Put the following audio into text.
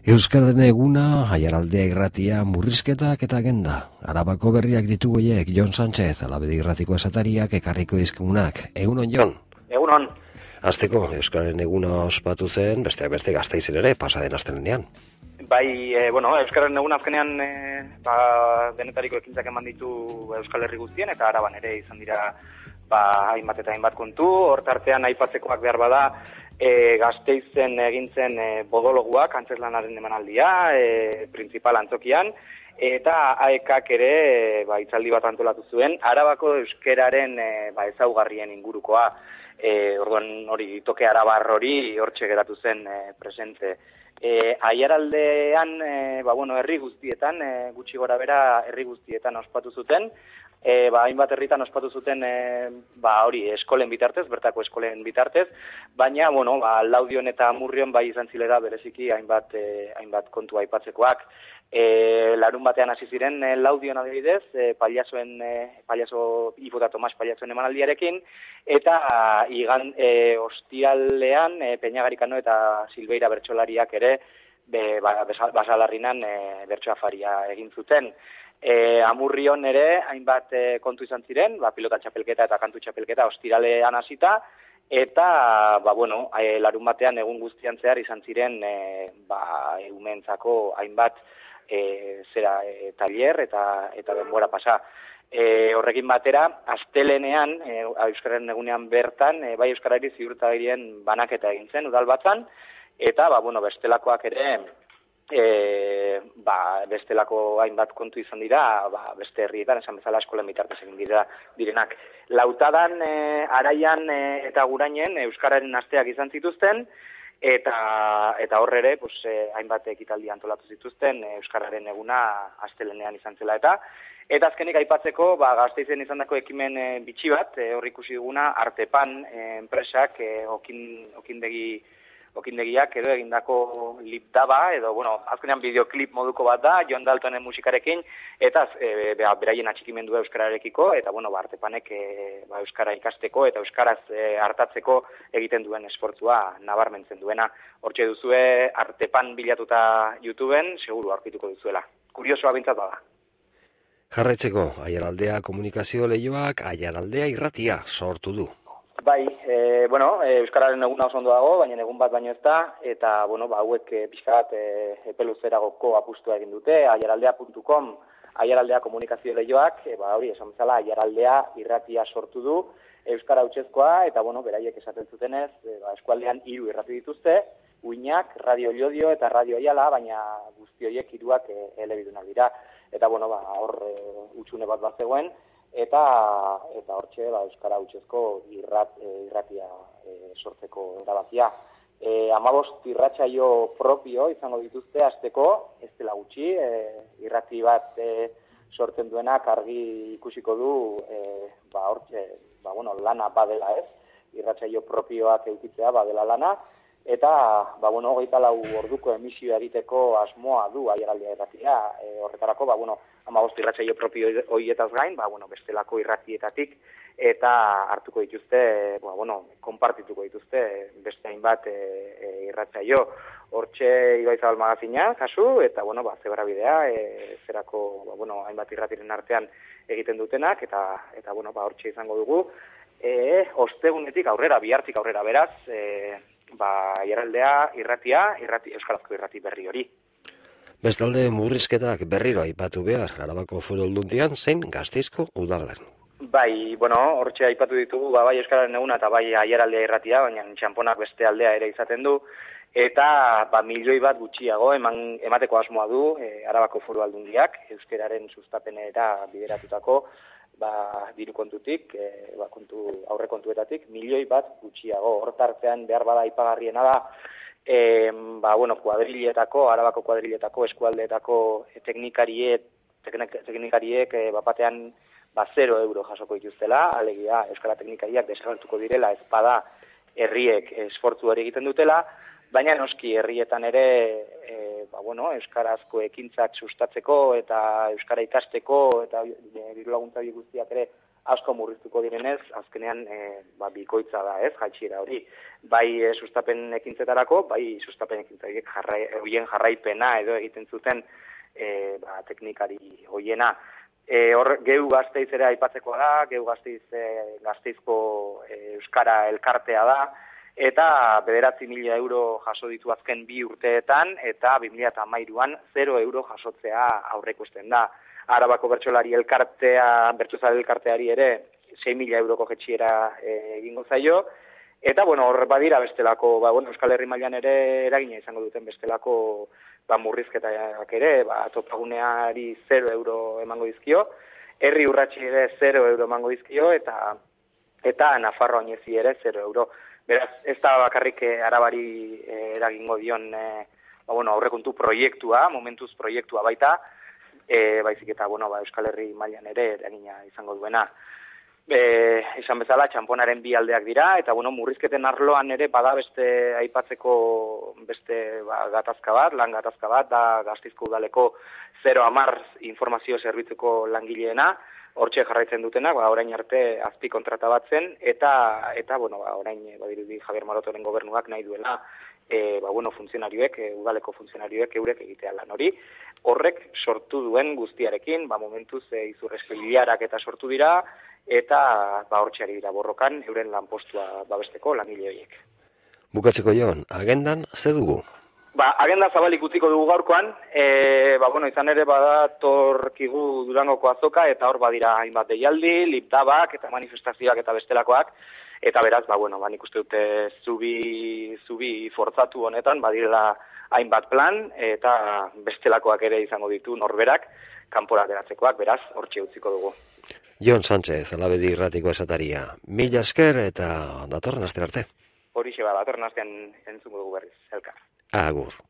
Euskararen eguna, Aiaraldea irratia, murrizketak eta agenda. Arabako berriak ditugoiek, Jon Sánchez, Alabedi irratiko esatariak, ekarriko dizkunak. Egunon, Jon? Egunon. Azteko, Euskararen eguna ospatu zen, besteak beste Gasteizen ere, pasaden astelehenean. Bai, Euskararen eguna azkenean, denetariko ekintzak eman ditu Euskal Herri guztien, eta Araban ere izan dira, hainbat eta hainbat kontu, hortartean aipatzekoak behar bada, Gasteizen egintzen bodologuak, antzeslanaren emanaldia, principal antzokian, eta AEKak ere hitzaldi bat antolatu zuen, Arabako euskeraren ezaugarrien ingurukoa, orduan hori toke arabar hori hortxe geratu zen presente. Aiaraldean, herri guztietan, gutxi gora bera herri guztietan ospatu zuten, hainbat herritan ospatu zuten hori eskolen bitartez, bertako eskolen bitartez, baina, Laudion eta Murrion bai izan zilera bereziki hainbat kontu aipatzekoak. Larun batean hasi ziren Laudion adibidez, Ipota Tomas Pailazoen emanaldiarekin, eta ostiralean Peñagarikano eta Silveira bertsolariak ere Basalarrinan bertso afaria egin zuten. Amurrion ere hainbat kontu izan ziren, pilota txapelketa eta kantu txapelketa ostiralean hasita, eta larun batean egun guztian zehar izan ziren umeentzako hainbat taller eta denbora pasa. Horrekin batera, astelehenean, Euskararen egunean bertan, bai Euskarari ziurtagirien banaketa egin zen, udalbatzan, eta bestelakoak ere, bestelako hainbat kontu izan dira, beste herrietan, esan bezala eskolen bitartez egin direnak. Lautadan, Araian eta Gurainen Euskararen asteak izan zituzten, eta horre ere, hainbat ekitaldi antolatu zituzten Euskararen eguna astelehenean izan zela eta azkenik aipatzeko, Gasteizen izandako ekimen bitxi bat, hor ikusi duguna, Artepan enpresak, okindegiak edo egindako lip daba, edo, azkenean bideoklip moduko bat da, Jon Daltonen musikarekin, eta beraien atxikimendua euskararekiko, eta, Artepanek euskara ikasteko eta euskaraz hartatzeko egiten duen esfortzua nabarmentzen duena. Hortxe duzue Artepan bilatuta YouTubeen, seguru aurkituko duzuela. Kuriosoa bintzat bada. Jarraitzeko, Aiaraldea komunikazio lehioak, Aiaraldea irratia sortu du. Bai, Euskararen eguna oso ondo dago, baina egun bat baino ez da, eta, hauek pixka bat epeluzeragoko apustua egin dute, aiaraldea.com, Aiaraldea komunikazio lehioak, hori, esan bezala, Aiaraldea irratia sortu du, Euskara hutsezkoa, eta, beraiek esaten zutenez, eskualdean 3 irrati dituzte, Uinak, Radio Llodio eta Radio Aiala, baina guzti horiek 3ak elebidunak dira. Eta, hor utxune bat zegoen, eta hortxe Euskara hutsezko irratia sortzeko erabakia. 15 irratsaio propio izango dituzte hasteko, ez dela gutxi, irrati bat sortzen duenak argi ikusiko du hortxe, lana badela ez, irratsaio propioak edukitzea badela lana, eta 24 orduko emisioa egiteko asmoa du Aiaraldea irratia, horretarako 15 irratsaio propio horietaz gain, bestelako irratietatik, eta hartuko dituzte, konpartituko dituzte beste hainbat irratsaio. Hortxe Ibaizabal magazina, kasu, eta Zebrabidea, zerako hainbat irratiren artean egiten dutenak, eta hortxe izango dugu. Ostegunetik aurrera, bihartik aurrera beraz, Aiaraldea irratia, Euskarazko irrati berri hori. Bestalde murrizketak berriro aipatu behar, Arabako Foru Aldundian zein Gasteizko udalan. Bai, hortxe aipatu ditugu, bai Euskararen eguna eta bai Aiaraldea irratia, baina txamponak beste aldea ere izaten du, eta 1 milioi bat gutxiago emateko asmoa du Arabako Foru Aldundiak, euskararen sustapenera bideratutako diru kontutik, aurre kontuetatik, 1 milioi bat gutxiago. Hortartean behar bada aipagarriena da, kuadriletako, Arabako kuadriletako, eskualdeetako teknikariek batean 0 euro jasoko dituztela, alegia euskara teknikariak desagertuko direla ezpada herriek esfortzu hori egiten dutela, baina noski herrietan ere euskarazko ekintzak sustatzeko eta euskara ikasteko eta diru laguntza guztiak ere asko murriztuko direnez, azkenean bikoitza da, ez, jaitsiera hori. Bai sustapen ekintzetarako, bai sustapen ekintzarik horien jarraipena edo egiten zuten teknikari hoiena. Geu Gasteiz ere aipatzekoa da, Geu Gasteizko Euskara elkartea da, eta 9.000 euro jaso ditu azken 2 urteetan, eta 2013an 0 euro jasotzea aurreikusten da. Arabako bertsolari elkarteari ere 6.000 euroko jetxiera egingo zaio, eta hor badira bestelako, Euskal Herri mailan ere eragina izango duten bestelako murrizketak ere, topaguneari 0 euro emango dizkio, herri urratsi ere 0 euro emango dizkio, eta Nafarroa Oinezi ere 0 euro. Beraz, ez da bakarrik Arabari eragingo dion aurrekontu proiektua, momentuz proiektua baita, baizik eta Euskal Herri mailan ere eragina izango duena. Esan bezala, txanponaren 2 aldeak dira, eta murrizketen arloan ere bada beste aipatzeko beste gatazka bat, lan gatazka bat, da Gasteizko udaleko 010 informazio zerbitzuko langileena, hortxe jarraitzen dutenak, orain arte azpi kontrata bat zen, eta orain badirudi Javier Marotoren gobernuak nahi duela, funtzionarioek, udaleko funtzionarioek eurek egitea lan hori. Horrek sortu duen guztiarekin, momentuz izurrezko eta sortu dira, eta hortxeari dira borrokan euren lanpostua babesteko langile horiek. Bukatzeko Jon, agendan ze dugu? Agenda zabalik utziko dugu gaurkoan, izan ere badatorkigu Durangoko azoka, eta hor badira hainbat deialdi, lipdabak eta manifestazioak eta bestelakoak, eta beraz, nik uste dute zubi fortzatu honetan, badirela hainbat plan, eta bestelakoak ere izango ditu norberak, kanpora geratzekoak, beraz, hortxe utziko dugu. Jon Sánchez, Alabedi Irratiko esataria. 1000 esker eta datorren astera arte. Horixe datorren astean entzungo dugu berriz, elkar. Agur.